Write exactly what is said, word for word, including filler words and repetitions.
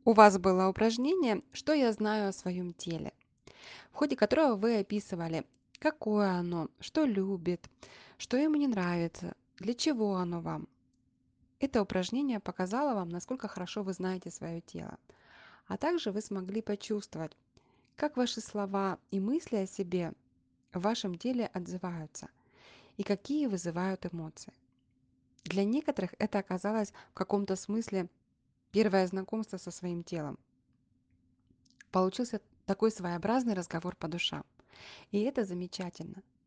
У вас было упражнение «Что я знаю о своем теле?», в ходе которого вы описывали, какое оно, что любит, что ему не нравится, для чего оно вам. Это упражнение показало вам, насколько хорошо вы знаете свое тело. А также вы смогли почувствовать, как ваши слова и мысли о себе в вашем теле отзываются и какие вызывают эмоции. Для некоторых это оказалось в каком-то смысле первое знакомство со своим телом. Получился такой своеобразный разговор по душам. И это замечательно.